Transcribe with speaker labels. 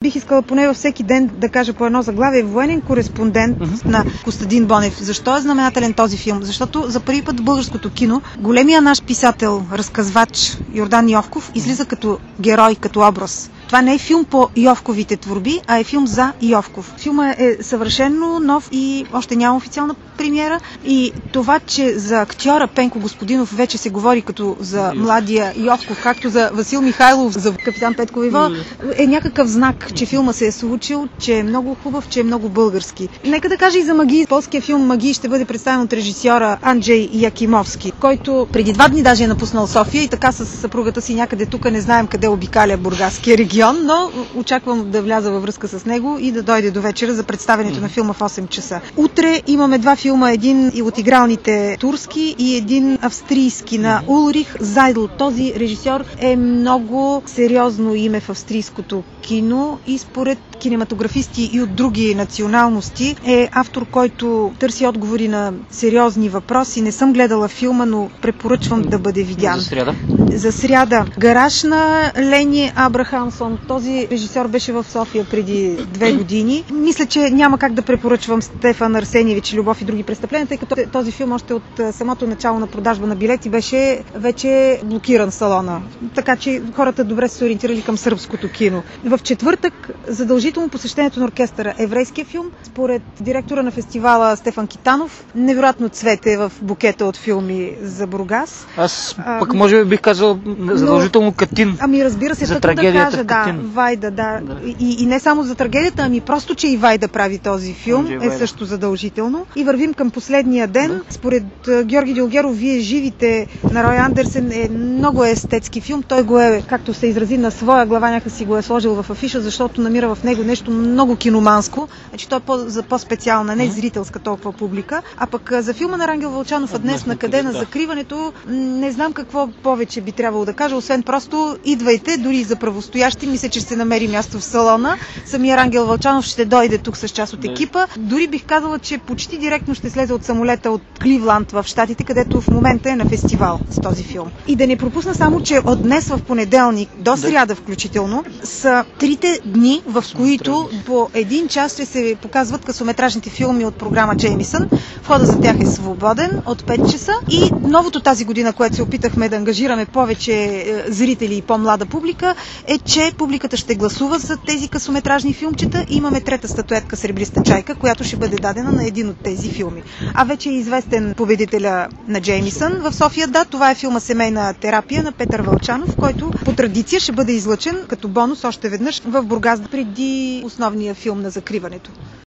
Speaker 1: бих искала поне във всеки ден да кажа по едно заглавие: военен кореспондент на Костадин Бонев. Защо е знаменателен този филм? Защото за първи път в българското кино големия наш писател, разказвач Йордан Йовков излиза като герой, като образ. Това не е филм по Йовковите творби, а е филм за Йовков. Филмът е съвършено нов и още няма официална премиера. И това, че за актьора Пенко Господинов вече се говори като за младия Йовков, както за Васил Михайлов, за капитан Петко Иванов, е някакъв знак, че филма се е случил, че е много хубав, че е много български. Нека да кажа и за Магии. Полския филм Магии ще бъде представен от режисьора Анджей Якимовски, който преди 2 дни даже е напуснал София и така с съпругата си някъде тук, не знаем къде обикаля бургаския регион, но очаквам да вляза във връзка с него и да дойде до вечера за представянето на филма в 8 часа. Утре имаме 2 филма, един от игралните турски и един австрийски на Улрих Зайдл. Този режисьор е много сериозно име в австрийското кино и според кинематографисти и от други националности е автор, който търси отговори на сериозни въпроси. Не съм гледала филма, но препоръчвам да бъде видян. За сряда. Гараж на Лени Абрахамсон. Този режисьор беше в София преди 2 години. Мисля, че няма как да препоръчвам Стефан Арсениевич, Любов и други престъпления, тъй като този филм още от самото начало на продажба на билети беше вече блокиран салона. Така че хората добре са се ориентирали към сръбското кино. В четвъртък задължително посещението на оркестъра. Еврейския филм, според директора на фестивала Стефан Китанов, невероятно цвете в букета от филми за Бургас.
Speaker 2: Аз пък може би бих казал задължително Катин.
Speaker 1: Ами разбира се,
Speaker 2: за
Speaker 1: трагедията да кажа, Вайда, да. И не само за трагедията, ами просто, че и Вайда прави този филм, е също задължително. И вървим към последния ден. Според Георги Дилгеров, Вие живите на Рой Андерсен е много естетски филм. Той го е, както се изрази, на своя глава, някак си го е сложил в афиша, защото намира в него нещо много киноманско. Значи той е за по-специална, не зрителска толкова публика. А пък за филма на Рангел Вълчанов, днес на къде на закриването, не знам какво повече би трябвало да кажа, освен просто идвайте, дори за правостоящи. Мисля, че ще намери място в салона. Самия Рангел Вълчанов ще дойде тук с част от екипа. Дори бих казала, че почти директно ще слезе от самолета от Кливланд в Щатите, където в момента е на фестивал с този филм. И да не пропусна само, че от днес в понеделник до сряда включително са 3 дни, в които по 1 час ще се показват късометражните филми от програма Джеймисън. Входа за тях е свободен от 5 часа. И новото тази година, което се опитахме да ангажираме повече зрители и по-млада публика, е, че публиката ще гласува за тези късометражни филмчета и имаме 3-та статуетка Сребриста чайка, която ще бъде дадена на един от тези филми. А вече е известен победителя на Джеймисън в София. Да, това е филма Семейна терапия на Петър Вълчанов, който по традиция ще бъде излъчен като бонус още веднъж в Бургас преди основния филм на закриването.